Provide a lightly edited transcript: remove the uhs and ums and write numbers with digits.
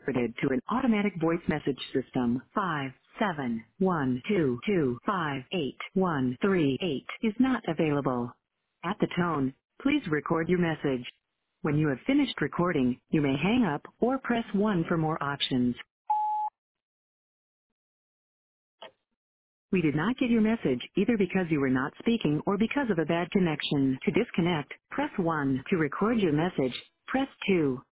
forwarded to an automatic voice message system. 571225813 is not available. At the tone, please record your message. When you have finished recording, you may hang up or press 1 for more options. We did not get your message either because you were not speaking or because of a bad connection. To disconnect, press 1. To record your message, press 2.